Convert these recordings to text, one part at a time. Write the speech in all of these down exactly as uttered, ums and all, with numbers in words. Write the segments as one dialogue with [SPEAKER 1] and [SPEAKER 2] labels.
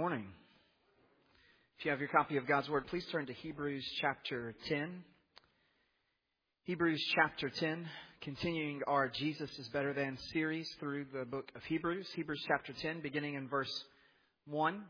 [SPEAKER 1] morning. If you have your copy of God's Word, please turn to Hebrews chapter ten. Hebrews chapter ten, continuing our Jesus is Better Than series through the book of Hebrews. Hebrews chapter ten, beginning in verse one.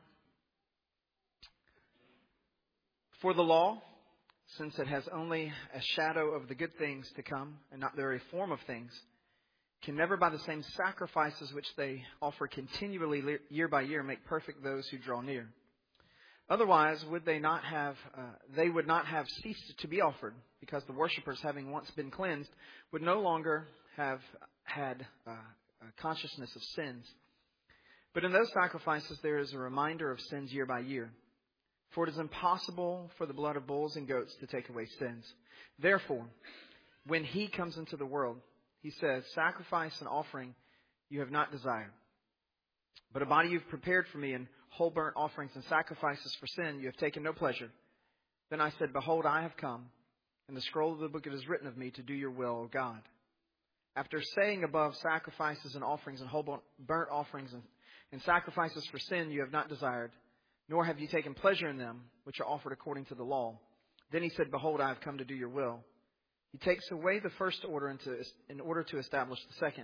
[SPEAKER 1] For the law, since it has only a shadow of the good things to come and not the very form of things, can never by the same sacrifices which they offer continually year by year make perfect those who draw near. Otherwise, would they not have? Uh, they would not have ceased to be offered, because the worshippers, having once been cleansed, would no longer have had uh, a consciousness of sins. But in those sacrifices, there is a reminder of sins year by year. For it is impossible for the blood of bulls and goats to take away sins. Therefore, when He comes into the world, He says, "Sacrifice and offering you have not desired, but a body you've prepared for me, and whole burnt offerings and sacrifices for sin you have taken no pleasure. Then I said, Behold, I have come. In the scroll of the book it is written of me to do your will, O God." After saying above, sacrifices and offerings and whole burnt offerings and, and sacrifices for sin you have not desired, nor have you taken pleasure in them, which are offered according to the law. Then He said, Behold, I have come to do your will. He takes away the first order into, in order to establish the second.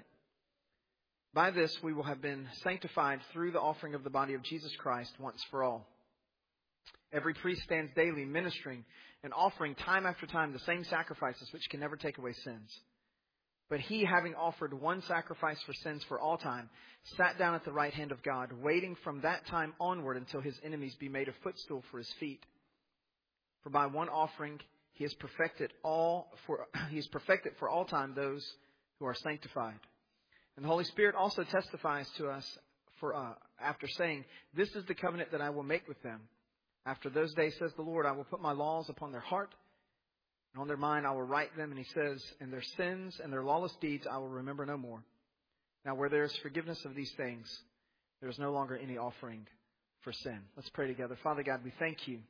[SPEAKER 1] By this we will have been sanctified through the offering of the body of Jesus Christ once for all. Every priest stands daily ministering and offering time after time the same sacrifices which can never take away sins. But He, having offered one sacrifice for sins for all time, sat down at the right hand of God, waiting from that time onward until His enemies be made a footstool for His feet. For by one offering He has perfected all for He has perfected for all time those who are sanctified. And the Holy Spirit also testifies to us for uh, after saying, "This is the covenant that I will make with them. After those days, says the Lord, I will put my laws upon their heart, and on their mind I will write them." And He says, "And their sins and their lawless deeds I will remember no more. Now where there is forgiveness of these things, there is no longer any offering for sin." Let's pray together. Father God, we thank You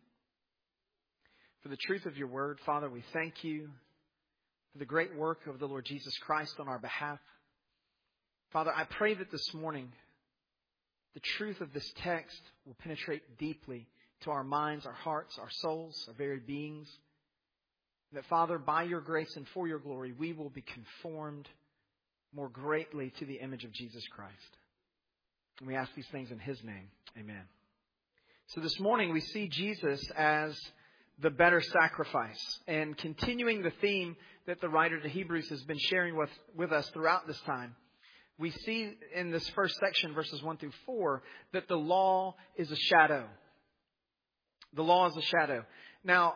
[SPEAKER 1] for the truth of Your word. Father, we thank You for the great work of the Lord Jesus Christ on our behalf. Father, I pray that this morning the truth of this text will penetrate deeply to our minds, our hearts, our souls, our very beings. That, Father, by Your grace and for Your glory, we will be conformed more greatly to the image of Jesus Christ. And we ask these things in His name. Amen. So this morning we see Jesus as the better sacrifice, and continuing the theme that the writer to Hebrews has been sharing with, with us throughout this time. We see in this first section, verses one through four, that the law is a shadow. The law is a shadow. Now,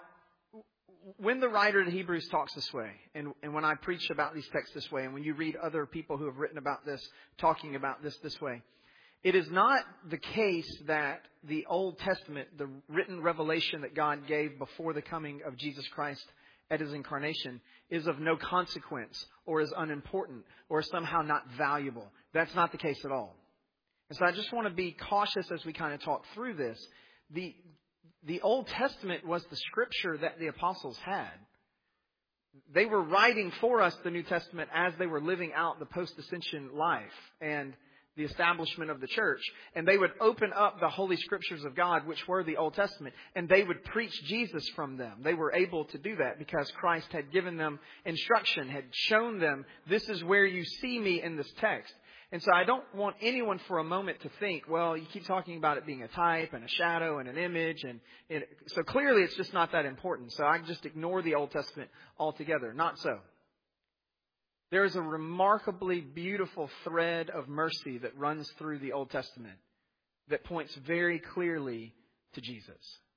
[SPEAKER 1] when the writer to Hebrews talks this way, and, and when I preach about these texts this way, and when you read other people who have written about this, talking about this this way, it is not the case that the Old Testament, the written revelation that God gave before the coming of Jesus Christ at His incarnation, is of no consequence or is unimportant or somehow not valuable. That's not the case at all. And so I just want to be cautious as we kind of talk through this. The, the Old Testament was the scripture that the apostles had. They were writing for us the New Testament as they were living out the post-ascension life and the establishment of the church. And they would open up the Holy Scriptures of God, which were the Old Testament, and they would preach Jesus from them. They were able to do that because Christ had given them instruction, had shown them, this is where you see me in this text. And so I don't want anyone for a moment to think, well, you keep talking about it being a type and a shadow and an image. And it, so clearly it's just not that important. So I can just ignore the Old Testament altogether. Not so. There is a remarkably beautiful thread of mercy that runs through the Old Testament that points very clearly to Jesus.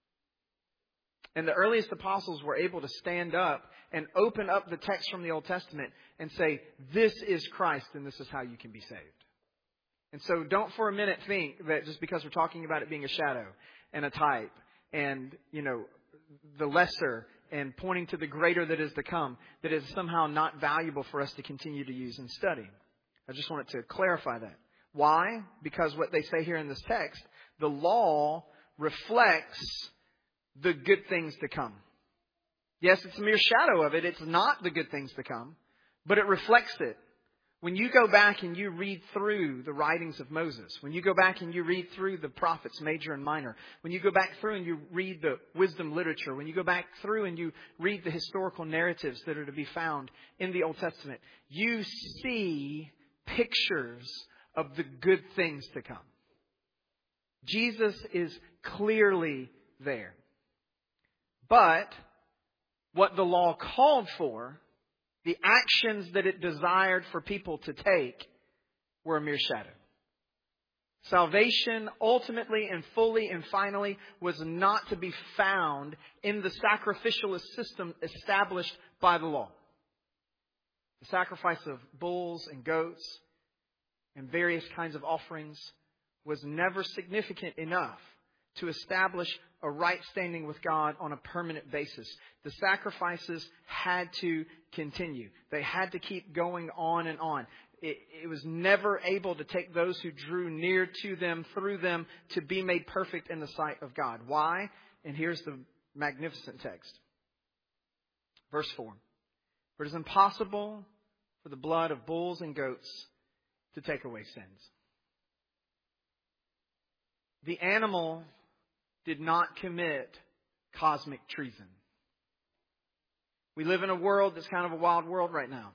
[SPEAKER 1] And the earliest apostles were able to stand up and open up the text from the Old Testament and say, this is Christ and this is how you can be saved. And so don't for a minute think that just because we're talking about it being a shadow and a type and, you know, the lesser and pointing to the greater that is to come, that is somehow not valuable for us to continue to use and study. I just wanted to clarify that. Why? Because what they say here in this text, the law reflects the good things to come. Yes, it's a mere shadow of it. It's not the good things to come, but it reflects it. When you go back and you read through the writings of Moses, when you go back and you read through the prophets, major and minor, when you go back through and you read the wisdom literature, when you go back through and you read the historical narratives that are to be found in the Old Testament, you see pictures of the good things to come. Jesus is clearly there. But what the law called for, the actions that it desired for people to take, were a mere shadow. Salvation ultimately and fully and finally was not to be found in the sacrificialist system established by the law. The sacrifice of bulls and goats and various kinds of offerings was never significant enough to establish a right standing with God on a permanent basis. The sacrifices had to continue. They had to keep going on and on. It, it was never able to take those who drew near to them, through them, to be made perfect in the sight of God. Why? And here's the magnificent text. Verse four. For it is impossible for the blood of bulls and goats to take away sins. The animal did not commit cosmic treason. We live in a world that's kind of a wild world right now.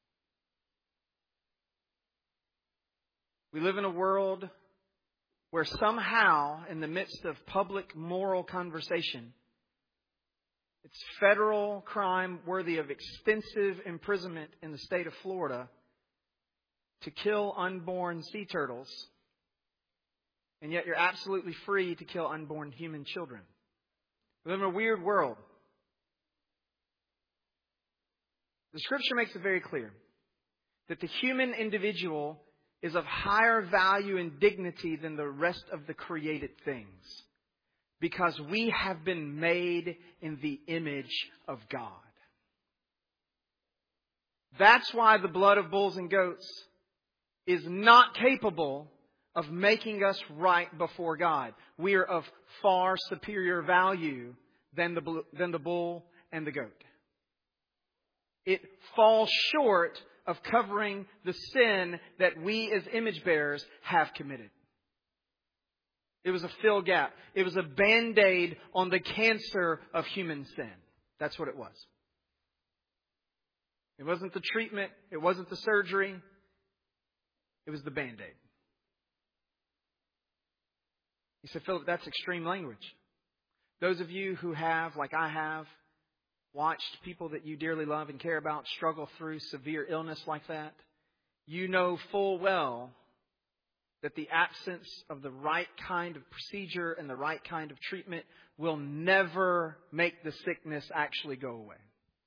[SPEAKER 1] We live in a world where somehow, in the midst of public moral conversation, it's federal crime worthy of extensive imprisonment in the state of Florida to kill unborn sea turtles. And yet you're absolutely free to kill unborn human children. We live in a weird world. The Scripture makes it very clear that the human individual is of higher value and dignity than the rest of the created things, because we have been made in the image of God. That's why the blood of bulls and goats is not capable of making us right before God. We are of far superior value than the, than the bull and the goat. It falls short of covering the sin that we as image bearers have committed. It was a fill gap. It was a band-aid on the cancer of human sin. That's what it was. It wasn't the treatment. It wasn't the surgery. It was the band-aid. He said, Philip, that's extreme language. Those of you who have, like I have, watched people that you dearly love and care about struggle through severe illness like that, you know full well that the absence of the right kind of procedure and the right kind of treatment will never make the sickness actually go away.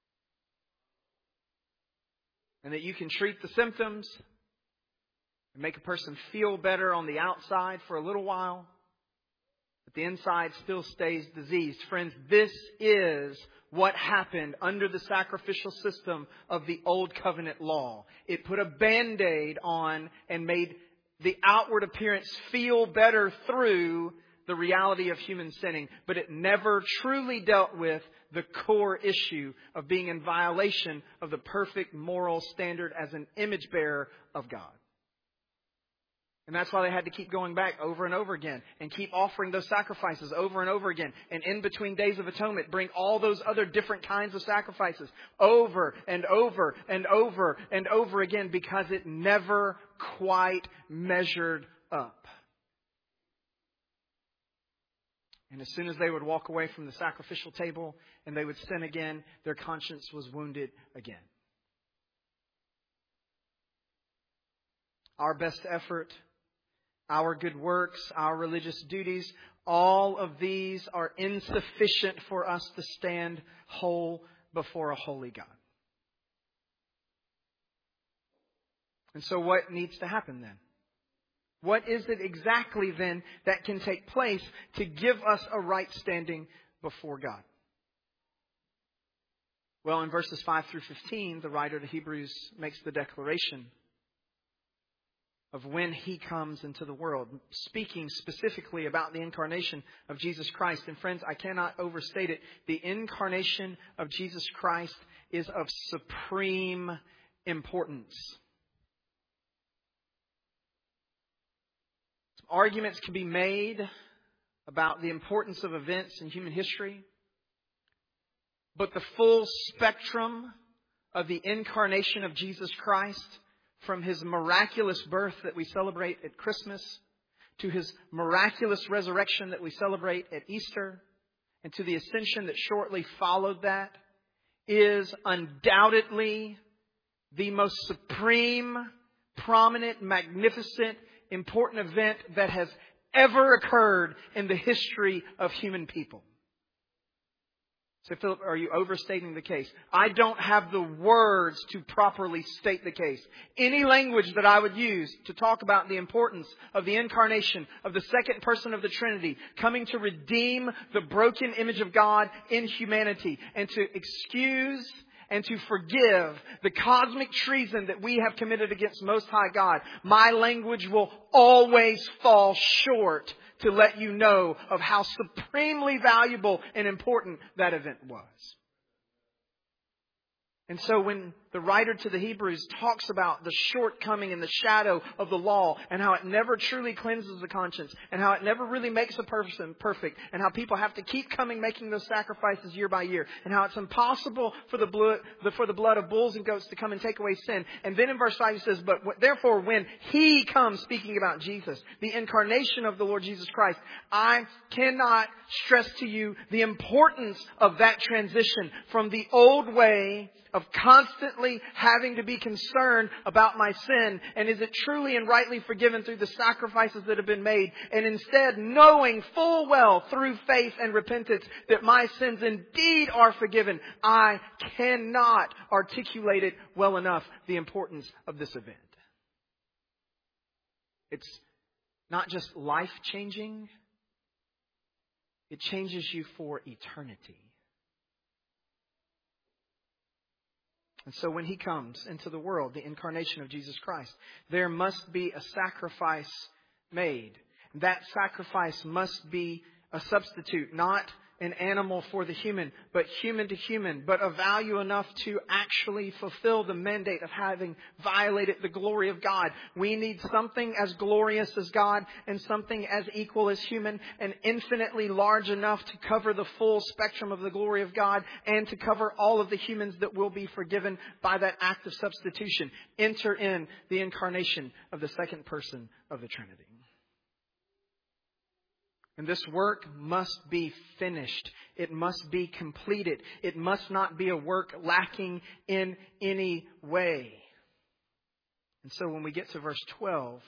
[SPEAKER 1] And that you can treat the symptoms and make a person feel better on the outside for a little while, but the inside still stays diseased. Friends, this is what happened under the sacrificial system of the Old Covenant law. It put a Band-Aid on and made the outward appearance feel better through the reality of human sinning, but it never truly dealt with the core issue of being in violation of the perfect moral standard as an image bearer of God. And that's why they had to keep going back over and over again and keep offering those sacrifices over and over again. And in between Days of Atonement, bring all those other different kinds of sacrifices over and over and over and over again, because it never quite measured up. And as soon as they would walk away from the sacrificial table and they would sin again, their conscience was wounded again. Our best effort, our good works, our religious duties, all of these are insufficient for us to stand whole before a holy God. And so what needs to happen then? What is it exactly then that can take place to give us a right standing before God? Well, in verses five through fifteen, the writer to Hebrews makes the declaration of when He comes into the world, speaking specifically about the incarnation of Jesus Christ. And friends, I cannot overstate it. The incarnation of Jesus Christ is of supreme importance. Arguments can be made about the importance of events in human history. But the full spectrum of the incarnation of Jesus Christ, from His miraculous birth that we celebrate at Christmas, to His miraculous resurrection that we celebrate at Easter, and to the ascension that shortly followed that, is undoubtedly the most supreme, prominent, magnificent, important event that has ever occurred in the history of human people. So, Philip, are you overstating the case? I don't have the words to properly state the case. Any language that I would use to talk about the importance of the incarnation of the second person of the Trinity coming to redeem the broken image of God in humanity and to excuse and to forgive the cosmic treason that we have committed against Most High God, my language will always fall short to let you know of how supremely valuable and important that event was. And so when the writer to the Hebrews talks about the shortcoming and the shadow of the law and how it never truly cleanses the conscience and how it never really makes a person perfect and how people have to keep coming making those sacrifices year by year and how it's impossible for the blood, for the blood of bulls and goats to come and take away sin. And then in verse five he says, but therefore when He comes, speaking about Jesus, the incarnation of the Lord Jesus Christ, I cannot stress to you the importance of that transition from the old way of constantly having to be concerned about my sin and is it truly and rightly forgiven through the sacrifices that have been made, and instead knowing full well through faith and repentance that my sins indeed are forgiven. I cannot articulate it well enough, the importance of this event. It's not just life-changing, it changes you for eternity. And so when He comes into the world, the incarnation of Jesus Christ, there must be a sacrifice made. That sacrifice must be a substitute, not an animal for the human, but human to human, but of value enough to actually fulfill the mandate of having violated the glory of God. We need something as glorious as God and something as equal as human and infinitely large enough to cover the full spectrum of the glory of God and to cover all of the humans that will be forgiven by that act of substitution. Enter in the incarnation of the second person of the Trinity. And this work must be finished. It must be completed. It must not be a work lacking in any way. And so when we get to verse twelve,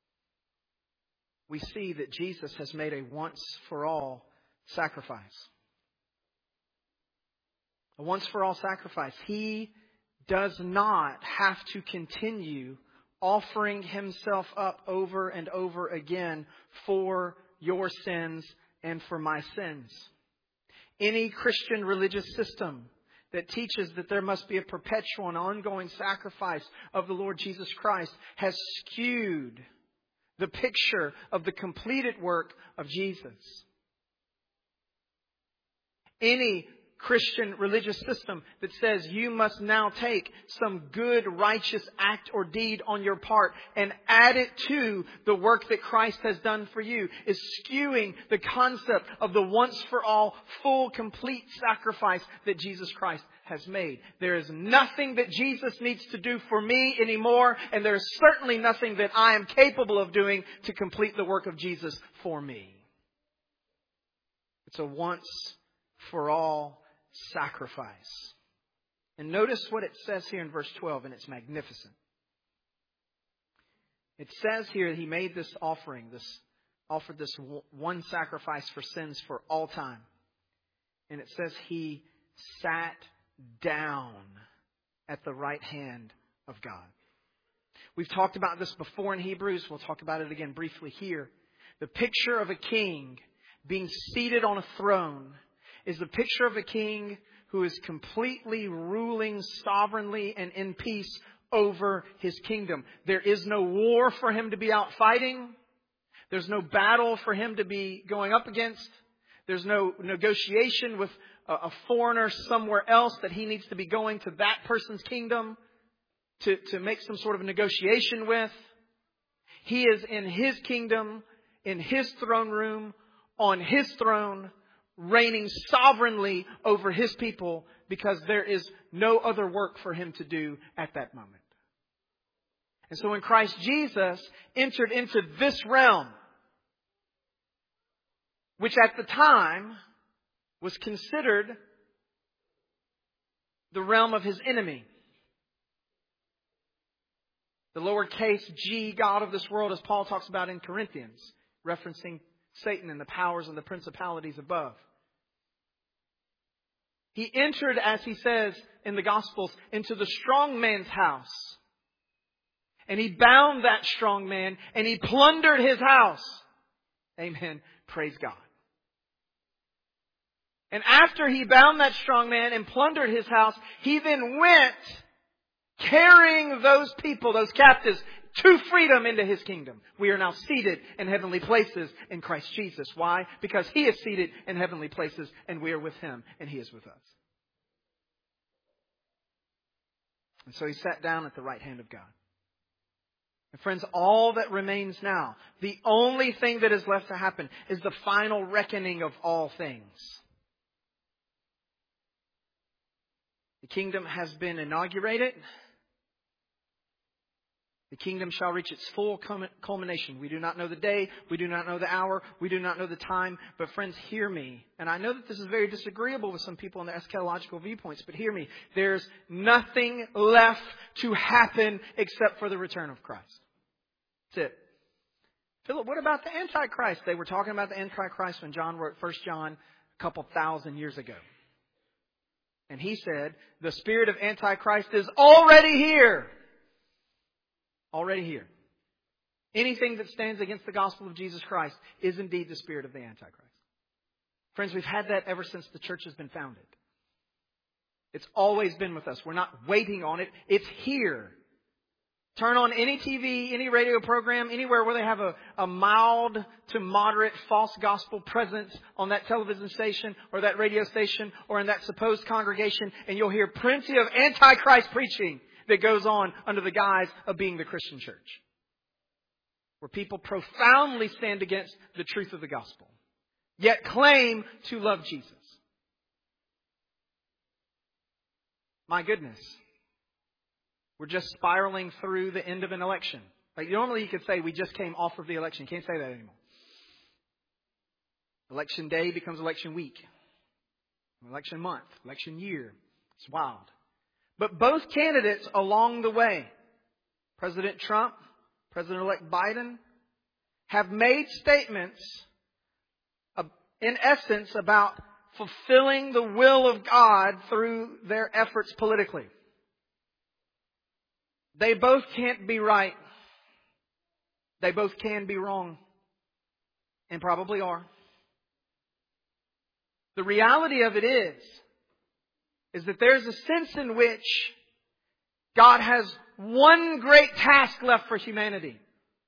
[SPEAKER 1] we see that Jesus has made a once-for-all sacrifice. A once-for-all sacrifice. He does not have to continue offering Himself up over and over again for your sins and for my sins. Any Christian religious system that teaches that there must be a perpetual and ongoing sacrifice of the Lord Jesus Christ has skewed the picture of the completed work of Jesus. Any Christian religious system that says you must now take some good, righteous act or deed on your part and add it to the work that Christ has done for you is skewing the concept of the once-for-all, full, complete sacrifice that Jesus Christ has made. There is nothing that Jesus needs to do for me anymore, and there is certainly nothing that I am capable of doing to complete the work of Jesus for me. It's a once-for-all sacrifice. And notice what it says here in verse twelve, and it's magnificent. It says here that He made this offering, this offered this one sacrifice for sins for all time. And it says He sat down at the right hand of God. We've talked about this before in Hebrews. We'll talk about it again briefly here. The picture of a king being seated on a throne is the picture of a king who is completely ruling sovereignly and in peace over His kingdom. There is no war for Him to be out fighting. There's no battle for Him to be going up against. There's no negotiation with a foreigner somewhere else that He needs to be going to that person's kingdom to, to make some sort of negotiation with. He is in His kingdom, in His throne room, on His throne, reigning sovereignly over His people, because there is no other work for Him to do at that moment. And so when Christ Jesus entered into this realm, which at the time was considered the realm of His enemy, the lowercase g God of this world, as Paul talks about in Corinthians, referencing Satan and the powers and the principalities above. He entered, as he says in the Gospels, into the strong man's house. And He bound that strong man and He plundered his house. Amen. Praise God. And after He bound that strong man and plundered his house, He then went carrying those people, those captives, to freedom into His kingdom. We are now seated in heavenly places in Christ Jesus. Why? Because He is seated in heavenly places and we are with Him and He is with us. And so He sat down at the right hand of God. And friends, all that remains now, the only thing that is left to happen, is the final reckoning of all things. The kingdom has been inaugurated. The kingdom shall reach its full culmination. We do not know the day. We do not know the hour. We do not know the time. But friends, hear me. And I know that this is very disagreeable with some people in their eschatological viewpoints. But hear me. There's nothing left to happen except for the return of Christ. That's it. Philip, what about the Antichrist? They were talking about the Antichrist when John wrote First John a couple thousand years ago. And he said, the spirit of Antichrist is already here. Already here. Anything that stands against the gospel of Jesus Christ is indeed the spirit of the Antichrist. Friends, we've had that ever since the church has been founded. It's always been with us. We're not waiting on it. It's here. Turn on any T V, any radio program, anywhere where they have a, a mild to moderate false gospel presence on that television station or that radio station or in that supposed congregation, and you'll hear plenty of Antichrist preaching that goes on under the guise of being the Christian church, where people profoundly stand against the truth of the gospel, yet claim to love Jesus. My goodness. We're just spiraling through the end of an election. Like normally you could say we just came off of the election. You can't say that anymore. Election day becomes election week. Election month. Election year. It's wild. But both candidates along the way, President Trump, President-elect Biden, have made statements in essence about fulfilling the will of God through their efforts politically. They both can't be right. They both can be wrong. And probably are. The reality of it is, is that there's a sense in which God has one great task left for humanity.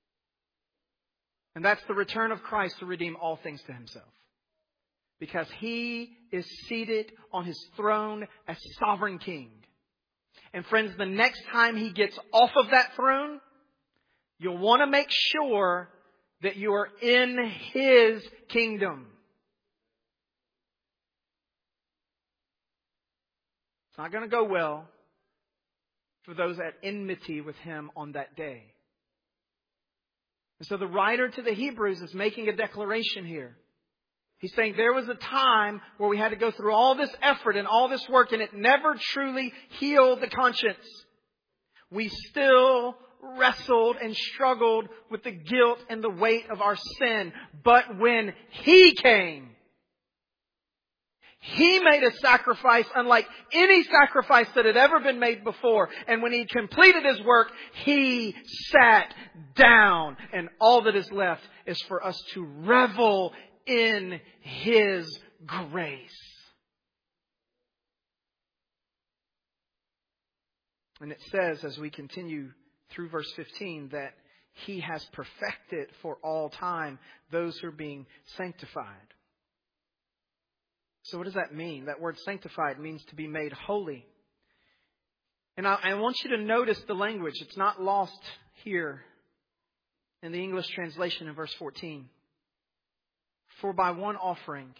[SPEAKER 1] And that's the return of Christ to redeem all things to Himself. Because He is seated on His throne as sovereign King. And friends, the next time He gets off of that throne, you'll want to make sure that you are in His kingdom. It's not going to go well for those at enmity with Him on that day. And so the writer to the Hebrews is making a declaration here. He's saying there was a time where we had to go through all this effort and all this work and it never truly healed the conscience. We still wrestled and struggled with the guilt and the weight of our sin. But when He came, He made a sacrifice unlike any sacrifice that had ever been made before. And when He completed His work, He sat down. And all that is left is for us to revel in His grace. And it says, as we continue through verse fifteen, that He has perfected for all time those who are being sanctified. So what does that mean? That word sanctified means to be made holy. And I, I want you to notice the language. It's not lost here in the English translation in verse fourteen. For by one offering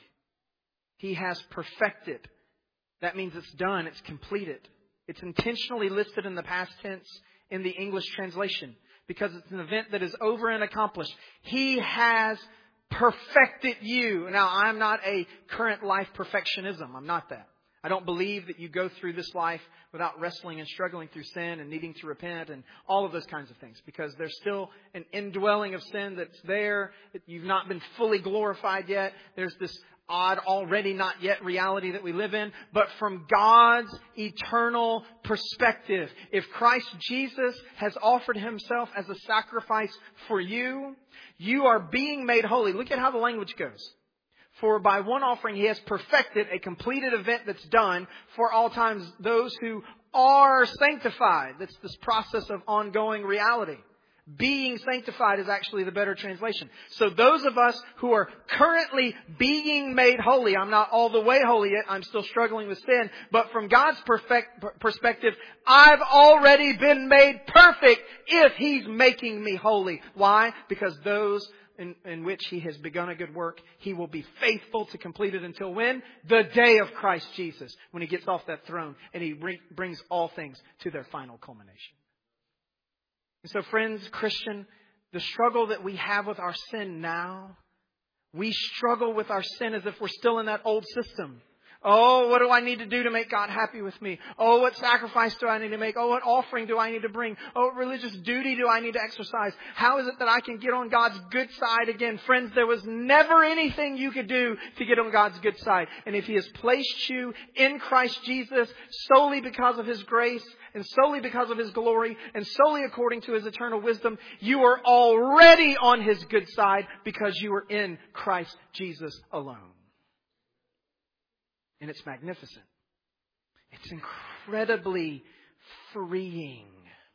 [SPEAKER 1] He has perfected. That means it's done, it's completed. It's intentionally listed in the past tense in the English translation because it's an event that is over and accomplished. He has perfected you. Now, I'm not a current life perfectionism. I'm not that. I don't believe that you go through this life without wrestling and struggling through sin and needing to repent and all of those kinds of things, because there's still an indwelling of sin that's there. You've not been fully glorified yet. There's this odd, already not yet reality that we live in. But from God's eternal perspective, if Christ Jesus has offered Himself as a sacrifice for you, you are being made holy. Look at how the language goes. For by one offering He has perfected a completed event that's done for all times those who are sanctified. That's this process of ongoing reality. Being sanctified is actually the better translation. So those of us who are currently being made holy, I'm not all the way holy yet, I'm still struggling with sin, but from God's perfect perspective, I've already been made perfect if He's making me holy. Why? Because those In, in which He has begun a good work, He will be faithful to complete it until when? The day of Christ Jesus, when He gets off that throne and He bring, brings all things to their final culmination. And so, friends, Christian, the struggle that we have with our sin now, we struggle with our sin as if we're still in that old system. Oh, what do I need to do to make God happy with me? Oh, what sacrifice do I need to make? Oh, what offering do I need to bring? Oh, what religious duty do I need to exercise? How is it that I can get on God's good side again? Friends, there was never anything you could do to get on God's good side. And if He has placed you in Christ Jesus solely because of His grace and solely because of His glory and solely according to His eternal wisdom, you are already on His good side because you are in Christ Jesus alone. And it's magnificent. It's incredibly freeing.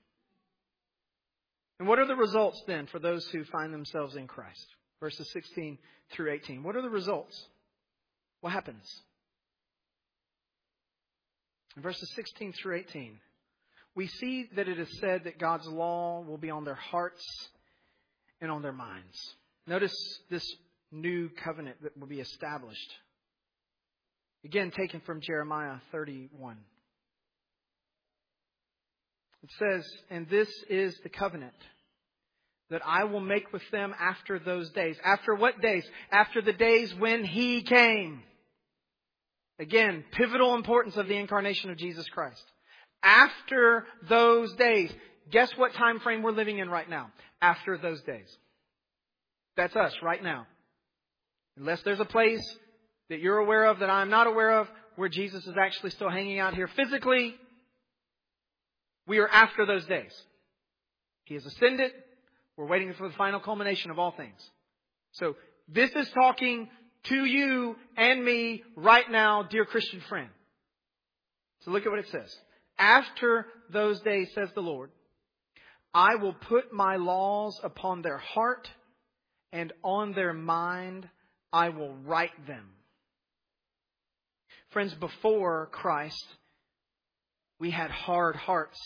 [SPEAKER 1] And what are the results then for those who find themselves in Christ? Verses sixteen through eighteen. What are the results? What happens? In verses sixteen through eighteen, we see that it is said that God's law will be on their hearts and on their minds. Notice this new covenant that will be established. Again, taken from Jeremiah thirty-one. It says, "And this is the covenant that I will make with them after those days." After what days? After the days when He came. Again, pivotal importance of the incarnation of Jesus Christ. After those days. Guess what time frame we're living in right now? After those days. That's us right now. Unless there's a place that you're aware of that I'm not aware of, where Jesus is actually still hanging out here physically, we are after those days. He has ascended. We're waiting for the final culmination of all things. So this is talking to you and me right now, dear Christian friend. So look at what it says. After those days, says the Lord, I will put my laws upon their heart, and on their mind I will write them. Friends, before Christ, we had hard hearts.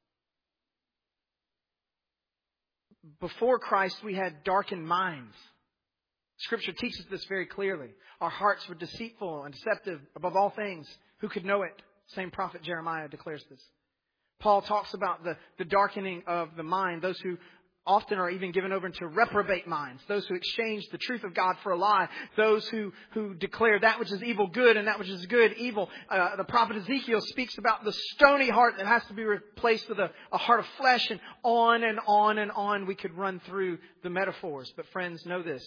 [SPEAKER 1] Before Christ, we had darkened minds. Scripture teaches this very clearly. Our hearts were deceitful and deceptive above all things. Who could know it? Same prophet Jeremiah declares this. Paul talks about the, the darkening of the mind. Those who often are even given over into reprobate minds. Those who exchange the truth of God for a lie. Those who, who declare that which is evil good and that which is good evil. Uh, the prophet Ezekiel speaks about the stony heart that has to be replaced with a, a heart of flesh, and on and on and on we could run through the metaphors. But friends, know this.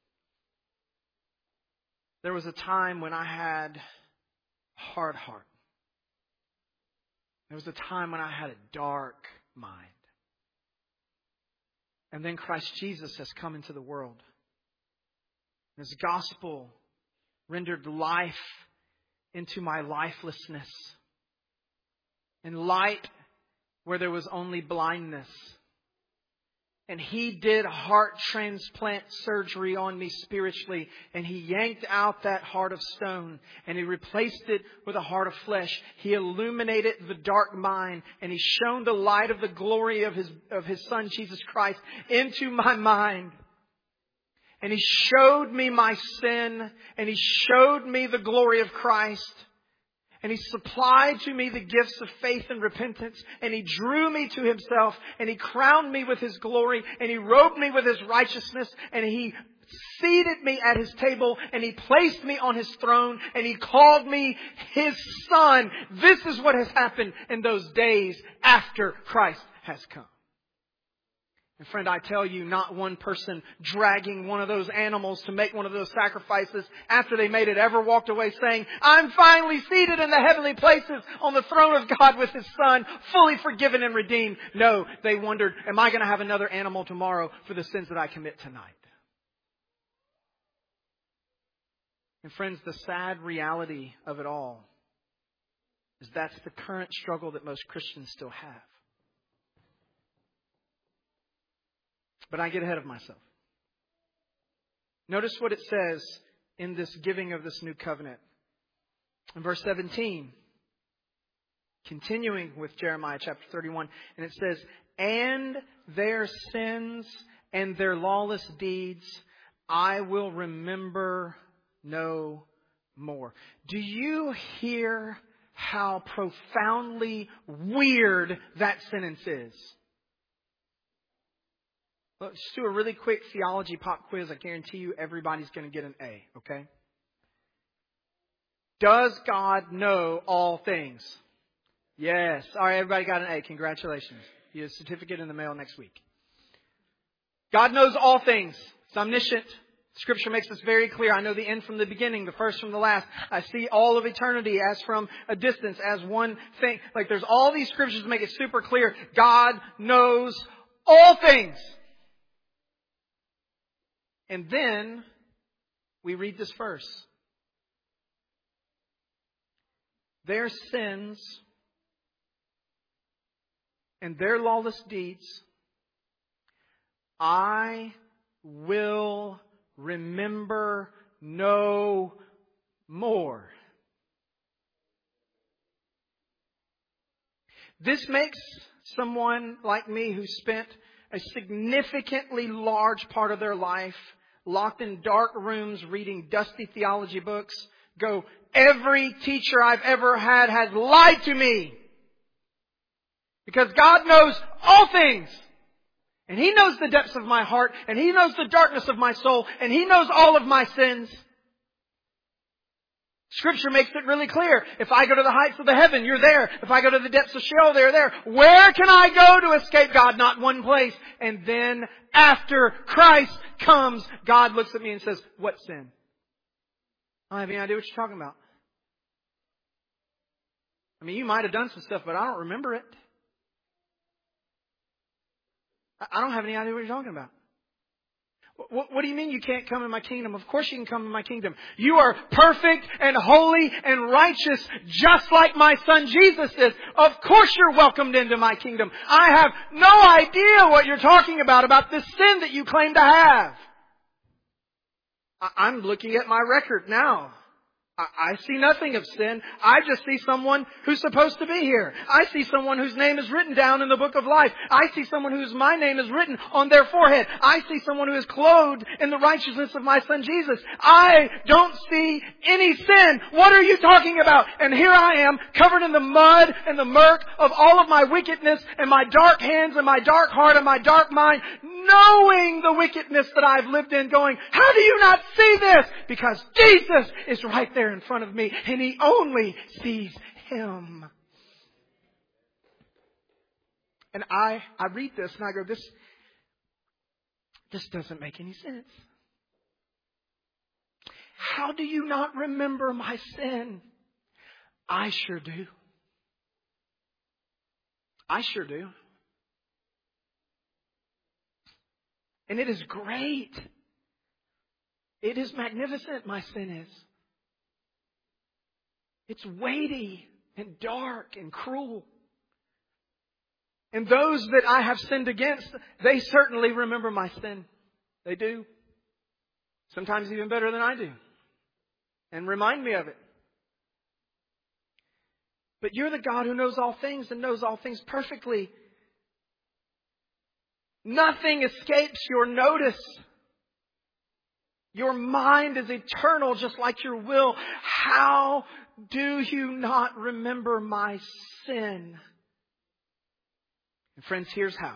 [SPEAKER 1] There was a time when I had a hard heart. There was a time when I had a dark mind. And then Christ Jesus has come into the world. His gospel rendered life into my lifelessness. And light where there was only blindness. And He did heart transplant surgery on me spiritually. And He yanked out that heart of stone. And He replaced it with a heart of flesh. He illuminated the dark mind. And He shone the light of the glory of His, of His Son, Jesus Christ, into my mind. And He showed me my sin. And He showed me the glory of Christ. And He supplied to me the gifts of faith and repentance. And He drew me to Himself. And He crowned me with His glory. And He robed me with His righteousness. And He seated me at His table. And He placed me on His throne. And He called me His Son. This is what has happened in those days after Christ has come. And friend, I tell you, not one person dragging one of those animals to make one of those sacrifices after they made it ever walked away saying, I'm finally seated in the heavenly places on the throne of God with His Son, fully forgiven and redeemed. No, they wondered, am I going to have another animal tomorrow for the sins that I commit tonight? And friends, the sad reality of it all is that's the current struggle that most Christians still have. But I get ahead of myself. Notice what it says in this giving of this new covenant. In verse seventeen, continuing with Jeremiah chapter thirty-one, and it says, and their sins and their lawless deeds I will remember no more. Do you hear how profoundly weird that sentence is? Let's do a really quick theology pop quiz. I guarantee you everybody's going to get an A, okay? Does God know all things? Yes. All right, everybody got an A. Congratulations. You have a certificate in the mail next week. God knows all things. It's omniscient. Scripture makes this very clear. I know the end from the beginning, the first from the last. I see all of eternity as from a distance, as one thing. Like there's all these scriptures that make it super clear. God knows all things. And then we read this verse. Their sins and their lawless deeds I will remember no more. This makes someone like me who spent a significantly large part of their life locked in dark rooms reading dusty theology books go, every teacher I've ever had has lied to me. Because God knows all things. And He knows the depths of my heart. And He knows the darkness of my soul. And He knows all of my sins. Scripture makes it really clear. If I go to the heights of the heaven, you're there. If I go to the depths of Sheol, they're there. Where can I go to escape God? Not one place. And then after Christ comes, God looks at me and says, what sin? I don't have any idea what you're talking about. I mean, you might have done some stuff, but I don't remember it. I don't have any idea what you're talking about. What, what do you mean you can't come in my kingdom? Of course you can come in my kingdom. You are perfect and holy and righteous, just like my Son Jesus is. Of course you're welcomed into my kingdom. I have no idea what you're talking about, about this sin that you claim to have. I'm looking at my record now. I see nothing of sin. I just see someone who's supposed to be here. I see someone whose name is written down in the book of life. I see someone whose my name is written on their forehead. I see someone who is clothed in the righteousness of my Son Jesus. I don't see any sin. What are you talking about? And here I am, covered in the mud and the murk of all of my wickedness and my dark hands and my dark heart and my dark mind, knowing the wickedness that I've lived in, going, how do you not see this? Because Jesus is right there in front of me, and He only sees Him. And I, I read this and I go, this, this doesn't make any sense. How do you not remember my sin? I sure do. I sure do. And it is great. It is magnificent, my sin is. It's weighty and dark and cruel. And those that I have sinned against, they certainly remember my sin. They do. Sometimes even better than I do. And remind me of it. But you're the God who knows all things and knows all things perfectly. Nothing escapes your notice. Your mind is eternal, just like your will. How do you not remember my sin? And friends, here's how.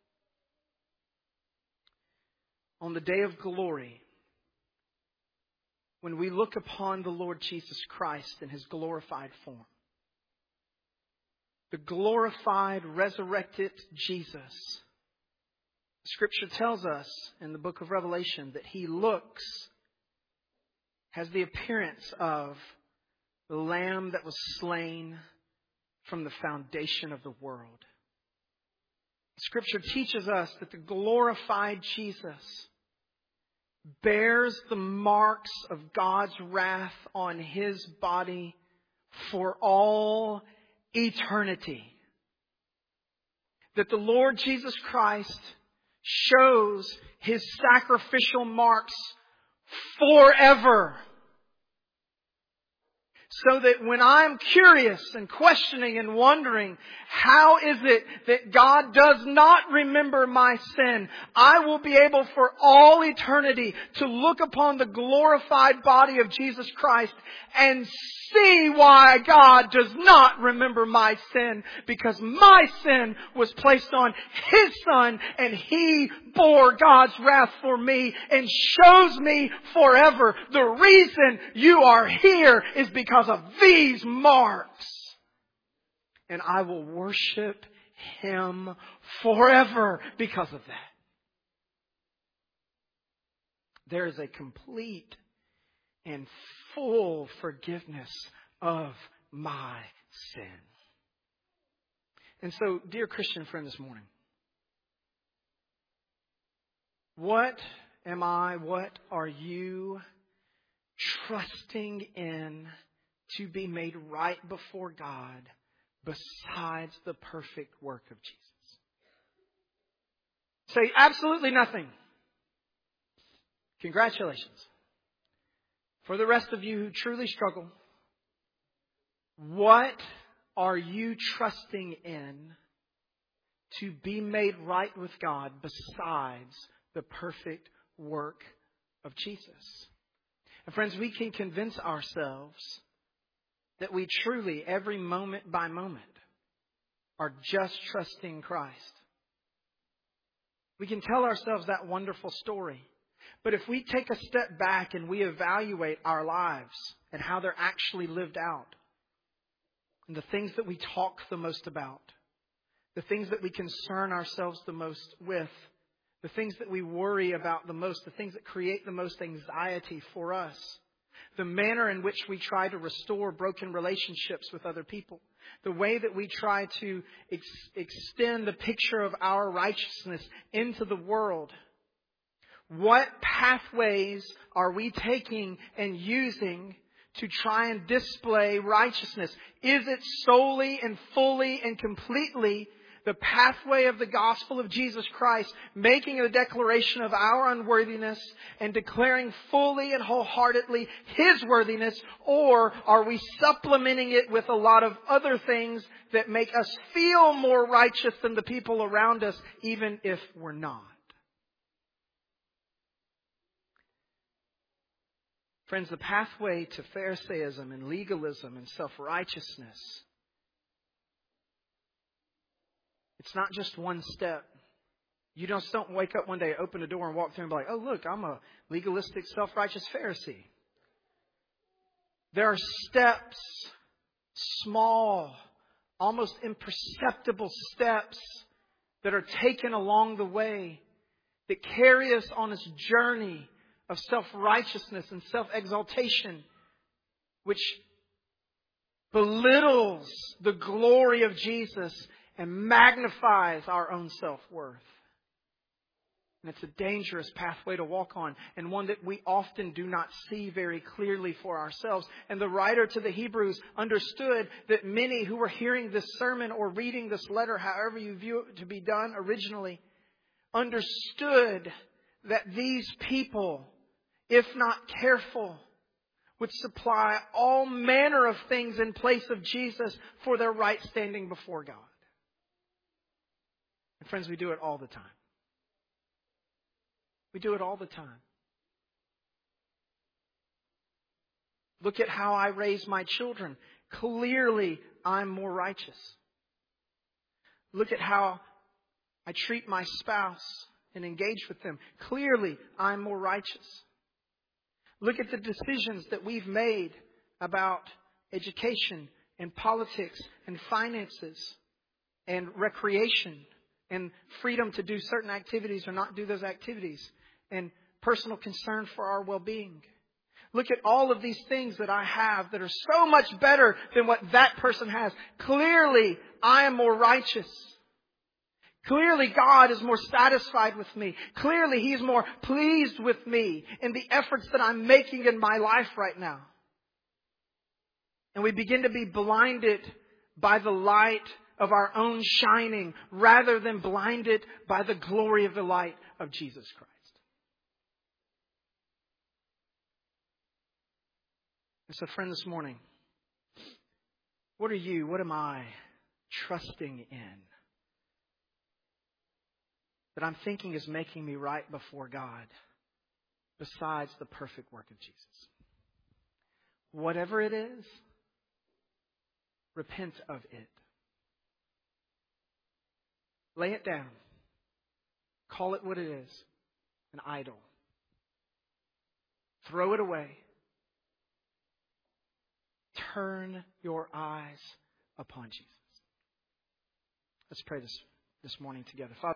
[SPEAKER 1] On the day of glory, when we look upon the Lord Jesus Christ in His glorified form, the glorified, resurrected Jesus, Scripture tells us in the book of Revelation that He looks, has the appearance of the Lamb that was slain from the foundation of the world. Scripture teaches us that the glorified Jesus bears the marks of God's wrath on His body for all eternity. That the Lord Jesus Christ shows His sacrificial marks forever. So that when I'm curious and questioning and wondering, how is it that God does not remember my sin, I will be able for all eternity to look upon the glorified body of Jesus Christ and see why God does not remember my sin. Because my sin was placed on His Son and He bore God's wrath for me and shows me forever the reason you are here is because of these marks. And I will worship Him forever because of that. There is a complete and full forgiveness of my sin. And so, dear Christian friend this morning, what am I, what are you trusting in to be made right before God besides the perfect work of Jesus? Say absolutely nothing. Congratulations. For the rest of you who truly struggle, what are you trusting in to be made right with God besides the perfect work of Jesus? And friends, we can convince ourselves that we truly, every moment by moment, are just trusting Christ. We can tell ourselves that wonderful story. But if we take a step back and we evaluate our lives and how they're actually lived out, and the things that we talk the most about, the things that we concern ourselves the most with, the things that we worry about the most, the things that create the most anxiety for us, the manner in which we try to restore broken relationships with other people, the way that we try to ex- extend the picture of our righteousness into the world. What pathways are we taking and using to try and display righteousness? Is it solely and fully and completely the pathway of the gospel of Jesus Christ, making a declaration of our unworthiness and declaring fully and wholeheartedly His worthiness? Or are we supplementing it with a lot of other things that make us feel more righteous than the people around us, even if we're not? Friends, the pathway to Pharisaism and legalism and self-righteousness, it's not just one step. You just don't wake up one day, open a door and walk through and be like, oh, look, I'm a legalistic, self-righteous Pharisee. There are steps, small, almost imperceptible steps that are taken along the way that carry us on this journey of self-righteousness and self-exaltation, which belittles the glory of Jesus and magnifies our own self-worth. And it's a dangerous pathway to walk on, and one that we often do not see very clearly for ourselves. And the writer to the Hebrews understood that many who were hearing this sermon or reading this letter, however you view it to be done originally, understood that these people, if not careful, would supply all manner of things in place of Jesus for their right standing before God. And friends, we do it all the time. We do it all the time. Look at how I raise my children. Clearly, I'm more righteous. Look at how I treat my spouse and engage with them. Clearly, I'm more righteous. Look at the decisions that we've made about education and politics and finances and recreation and freedom to do certain activities or not do those activities and personal concern for our well-being. Look at all of these things that I have that are so much better than what that person has. Clearly, I am more righteous. Clearly, God is more satisfied with me. Clearly, He's more pleased with me in the efforts that I'm making in my life right now. And we begin to be blinded by the light of our own shining rather than blinded by the glory of the light of Jesus Christ. And so, friend, this morning, what are you, what am I trusting in that I'm thinking is making me right before God besides the perfect work of Jesus? Whatever it is, repent of it. Lay it down. Call it what it is, an idol. Throw it away. Turn your eyes upon Jesus. Let's pray this, this morning together. Father,